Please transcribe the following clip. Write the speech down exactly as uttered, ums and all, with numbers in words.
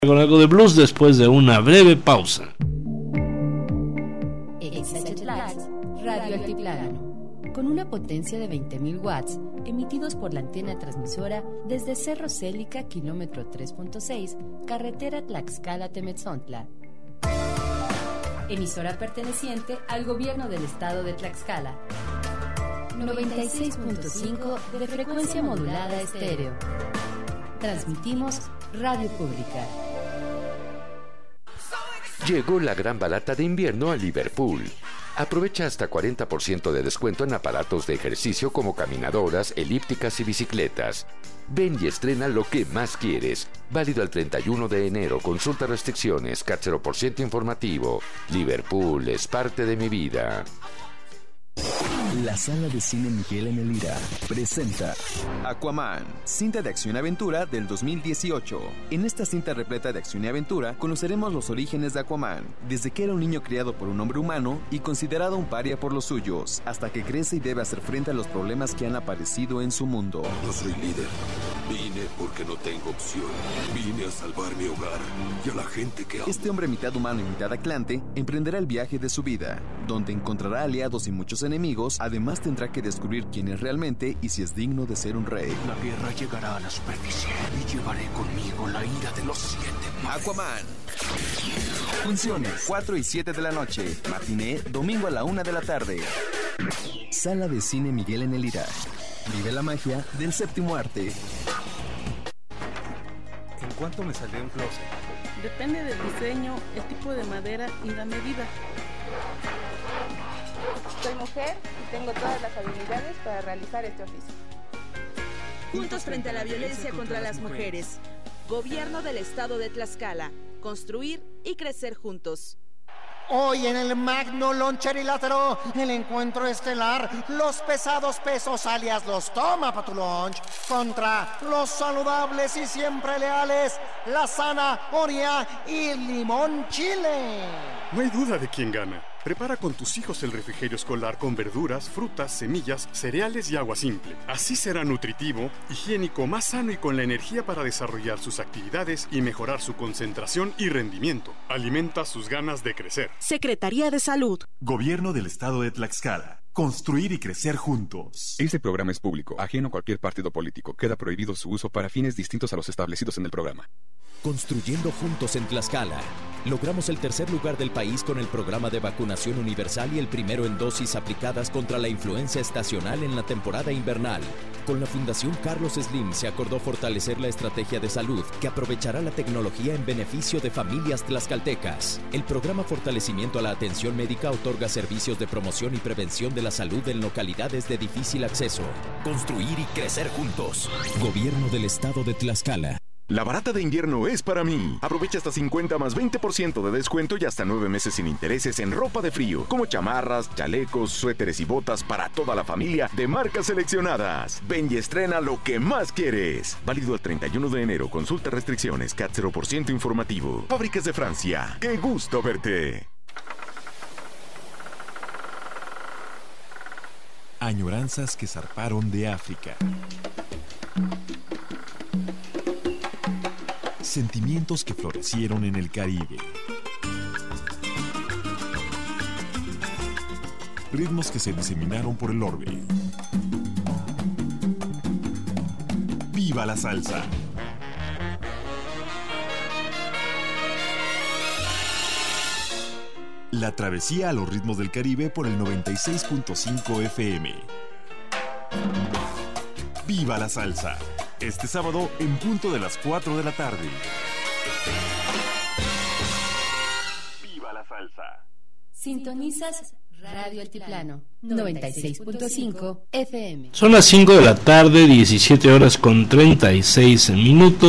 Con algo de blues después de una breve pausa. Radio Altiplano, con una potencia de veinte mil watts, emitidos por la antena transmisora desde Cerro Célica, kilómetro tres punto seis, carretera Tlaxcala-Temetzontla. Emisora perteneciente al gobierno del estado de Tlaxcala. noventa y seis punto cinco de frecuencia modulada estéreo. Transmitimos Radio Pública. Llegó la gran barata de invierno a Liverpool. Aprovecha hasta cuarenta por ciento de descuento en aparatos de ejercicio como caminadoras, elípticas y bicicletas. Ven y estrena lo que más quieres. Válido al treinta y uno de enero. Consulta restricciones. C A T cero por ciento informativo. Liverpool es parte de mi vida. La Sala de Cine Miguel en el Ira presenta Aquaman, cinta de acción y aventura del dos mil dieciocho. En esta cinta repleta de acción y aventura conoceremos los orígenes de Aquaman, desde que era un niño criado por un hombre humano y considerado un paria por los suyos, hasta que crece y debe hacer frente a los problemas que han aparecido en su mundo. No soy líder. Vine porque no tengo opción. Vine a salvar mi hogar y a la gente que amo. Este hombre mitad humano y mitad atlante emprenderá el viaje de su vida, donde encontrará aliados y muchos enemigos. Además tendrá que descubrir quién es realmente y si es digno de ser un rey. La guerra llegará a la superficie y llevaré conmigo la ira de los siete mares. Aquaman. Funciones cuatro y siete de la noche. Matiné domingo a la una de la tarde. Sala de Cine Miguel en el Ira. Vive la magia del séptimo arte. ¿En cuánto me saldría un closet? Depende del diseño, el tipo de madera y la medida. Soy mujer y tengo todas las habilidades para realizar este oficio. Juntos frente a la violencia contra las mujeres. Gobierno del Estado de Tlaxcala. Construir y crecer juntos. Hoy en el Magno Loncherilátero, el encuentro estelar, los pesados pesos alias los toma pa' tu lunch, contra los saludables y siempre leales, la zanahoria y limón chile. No hay duda de quién gana. Prepara con tus hijos el refrigerio escolar con verduras, frutas, semillas, cereales y agua simple. Así será nutritivo, higiénico, más sano y con la energía para desarrollar sus actividades y mejorar su concentración y rendimiento. Alimenta sus ganas de crecer. Secretaría de Salud. Gobierno del Estado de Tlaxcala. Construir y crecer juntos. Este programa es público, ajeno a cualquier partido político. Queda prohibido su uso para fines distintos a los establecidos en el programa. Construyendo juntos en Tlaxcala. Logramos el tercer lugar del país con el programa de vacunación universal y el primero en dosis aplicadas contra la influenza estacional en la temporada invernal. Con la Fundación Carlos Slim se acordó fortalecer la estrategia de salud que aprovechará la tecnología en beneficio de familias tlaxcaltecas. El programa Fortalecimiento a la Atención Médica otorga servicios de promoción y prevención de la salud en localidades de difícil acceso. Construir y crecer juntos. Gobierno del Estado de Tlaxcala. La barata de invierno es para mí. Aprovecha hasta cincuenta más veinte por ciento de descuento y hasta nueve meses sin intereses en ropa de frío, como chamarras, chalecos, suéteres y botas para toda la familia de marcas seleccionadas. Ven y estrena lo que más quieres. Válido al treinta y uno de enero. Consulta restricciones. C A T cero por ciento informativo. Fábricas de Francia. ¡Qué gusto verte! Añoranzas que zarparon de África. Sentimientos que florecieron en el Caribe. Ritmos que se diseminaron por el orbe. ¡Viva la salsa! La travesía a los ritmos del Caribe por el noventa y seis punto cinco F M. ¡Viva la salsa! Este sábado en punto de las cuatro de la tarde. ¡Viva la salsa! Sintonizas Radio Altiplano noventa y seis punto cinco F M. Son las cinco de la tarde, diecisiete horas con treinta y seis minutos.